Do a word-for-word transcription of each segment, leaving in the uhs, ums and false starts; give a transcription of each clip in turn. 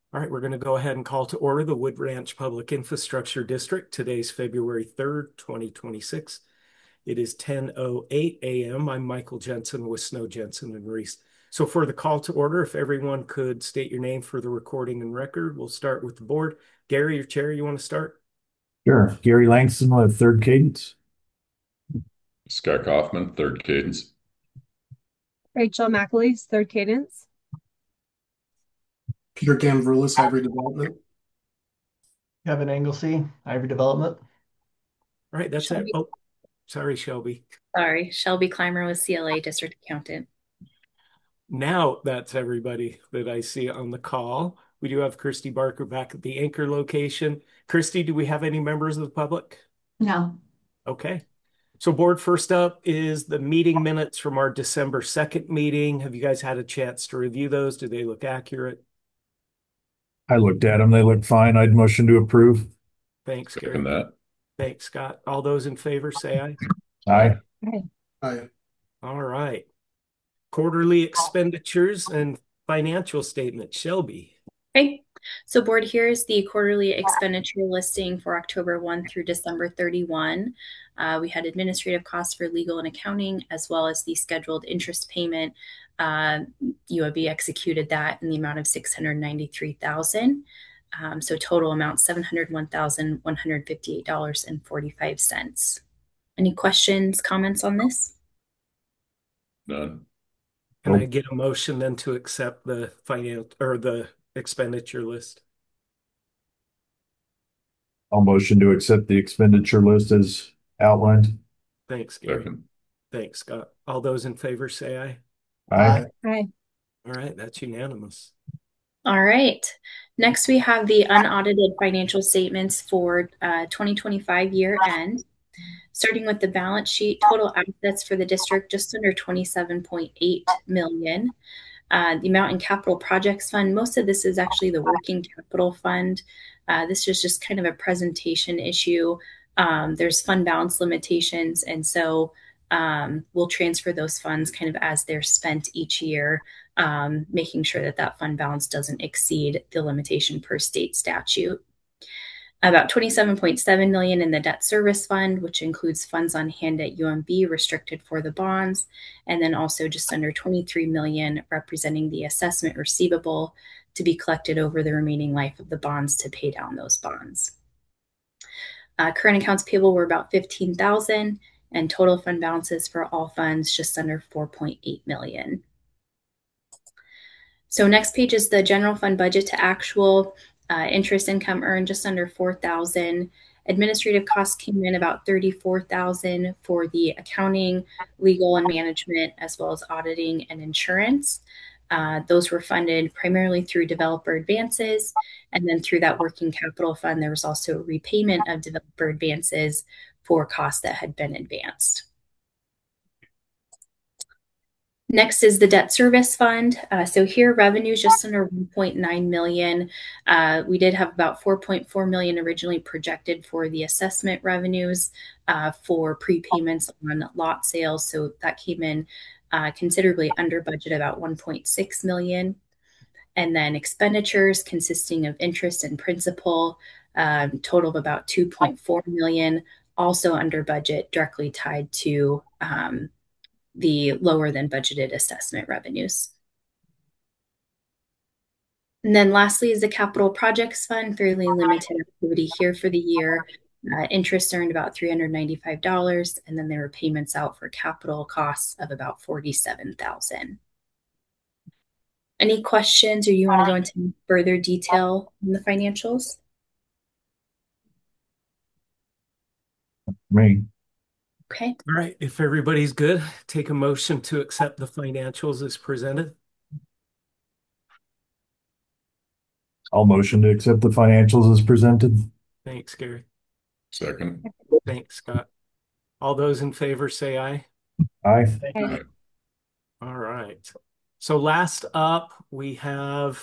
All right, we're going to go ahead and call to order the Wood Ranch Public Infrastructure District. Today's February third, twenty twenty-six. It is ten oh eight a m I'm Michael Jensen with Snow Jensen and Reese. So for the call to order, if everyone could state your name for the recording and record, we'll start with the board. Gary, your chair, you want to start? Sure. Gary Langston with Third Cadence. Scott Kaufman, third cadence. Rachel McAleese, third cadence. Peter Gamvrillus, Ivory Development. Kevin Anglesey, Ivory Development. All right, that's it. Shelby, Oh, sorry, Shelby. sorry, Shelby Clymer with C L A District Accountant. Now that's everybody that I see on the call. We do have Christy Barker back at the anchor location. Christy, do we have any members of the public? No. Okay. So board, first up is the meeting minutes from our December second meeting. Have you guys had a chance to review those? Do they look accurate? I looked at them. They look fine. I'd motion to approve. Thanks, Gary. Second that. Thanks, Scott. All those in favor say aye. Aye. Aye. All right. Quarterly expenditures and financial statement. Shelby. Okay, so board, here is the quarterly expenditure listing for October first through December thirty-first. Uh, we had administrative costs for legal and accounting, as well as the scheduled interest payment. Uh, U O B executed that in the amount of six hundred ninety-three thousand dollars. Um, so total amount seven hundred one thousand one hundred fifty-eight dollars and forty-five cents. Any questions, comments on this? None. Can I Nope. get a motion then to accept the finance or the expenditure list? I'll motion to accept the expenditure list as outlined. Thanks, Gary. Second. Thanks, Scott. All those in favor say aye. Aye. Aye. All right, that's unanimous. All right. Next, we have the unaudited financial statements for uh, twenty twenty-five year end. Starting with the balance sheet, total assets for the district just under twenty-seven point eight million. Uh, the amount in capital projects fund, most of this is actually the working capital fund. Uh, this is just kind of a presentation issue. Um, there's fund balance limitations, and so um, we'll transfer those funds kind of as they're spent each year, um, making sure that that fund balance doesn't exceed the limitation per state statute. About twenty-seven point seven million in the debt service fund, which includes funds on hand at U M B restricted for the bonds, and then also just under twenty-three million representing the assessment receivable to be collected over the remaining life of the bonds to pay down those bonds. Uh, current accounts payable were about fifteen thousand, and total fund balances for all funds just under four point eight million. So next page is the general fund budget to actual. Uh, interest income earned just under four thousand. Administrative costs came in about thirty-four thousand for the accounting, legal, and management, as well as auditing and insurance. Uh, those were funded primarily through developer advances, and then through that working capital fund, there was also a repayment of developer advances for costs that had been advanced. Next is the debt service fund. Uh, so here revenues just under one point nine million. Uh, we did have about four point four million originally projected for the assessment revenues uh, for prepayments on lot sales. So that came in uh, considerably under budget, about one point six million. And then expenditures consisting of interest and principal, um, total of about two point four million, also under budget, directly tied to um, the lower than budgeted assessment revenues. And then lastly is the capital projects fund, fairly limited activity here for the year. Uh, interest earned about three hundred ninety-five dollars, and then there were payments out for capital costs of about forty-seven thousand dollars. Any questions, or you want to go into further detail on the financials? Me. Okay. All right, if everybody's good, take a motion to accept the financials as presented. I'll motion to accept the financials as presented. Thanks, Gary. Second. Thanks, Scott. All those in favor say aye. Aye. Aye. All right. So last up, we have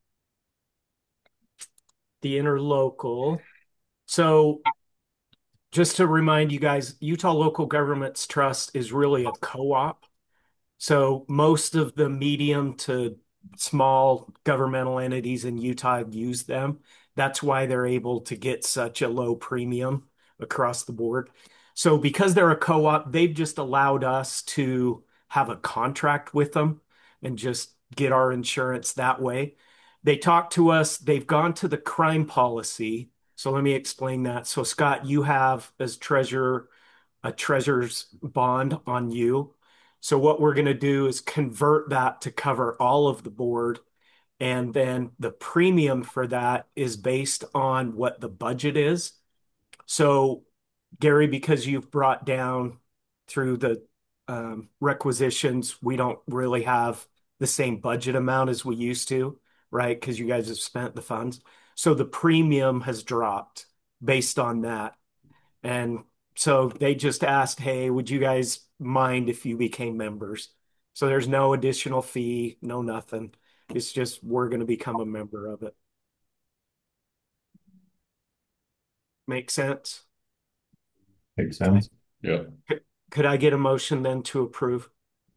the interlocal. So just to remind you guys, Utah Local Governments Trust is really a co-op. So most of the medium to small governmental entities in Utah use them. That's why they're able to get such a low premium across the board. So because they're a co-op, they've just allowed us to have a contract with them and just get our insurance that way. They talk to us, they've gone to the crime policy. So let me explain that. So Scott, you have as treasurer a treasurer's bond on you. So what we're going to do is convert that to cover all of the board. And then the premium for that is based on what the budget is. So Gary, because you've brought down through the um, requisitions, we don't really have the same budget amount as we used to, right? Because you guys have spent the funds. So the premium has dropped based on that. And so they just asked, hey, would you guys mind if you became members? So there's no additional fee, no nothing. It's just we're going to become a member of it. Make sense? Makes sense. Yeah. Could I get a motion then to approve?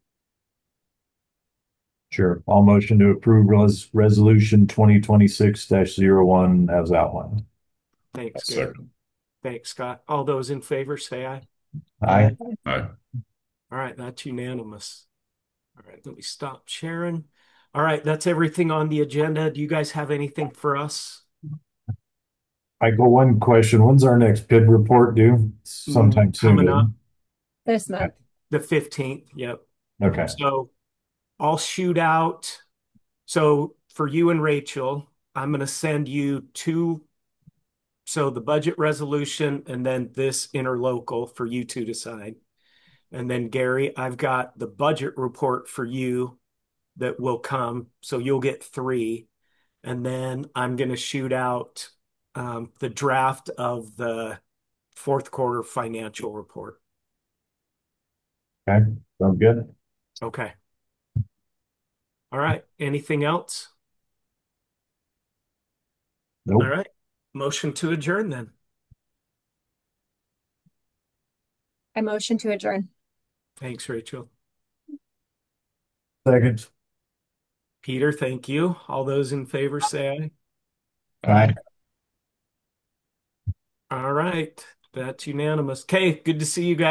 Sure. I'll motion to approve res- resolution twenty twenty-six dash zero one as outlined. Thanks, Gary. Second. Thanks, Scott. All those in favor say aye. Aye. Aye. All right, that's unanimous. All right, let me stop sharing. All right, that's everything on the agenda. Do you guys have anything for us? I go one question. When's our next P I D report due? Sometime soon. Coming up. This month. The fifteenth, yep. Okay. So I'll shoot out. So for you and Rachel, I'm going to send you two. So the budget resolution and then this interlocal for you two to sign. And then Gary, I've got the budget report for you that will come. So you'll get three. And then I'm going to shoot out um, the draft of the fourth quarter financial report. Okay. Sounds good. Okay. All right. Anything else? Nope. All right. Motion to adjourn then. I motion to adjourn. Thanks, Rachel. Second. Peter, thank you. All those in favor say aye. Aye. All right. That's unanimous. Okay. Good to see you guys.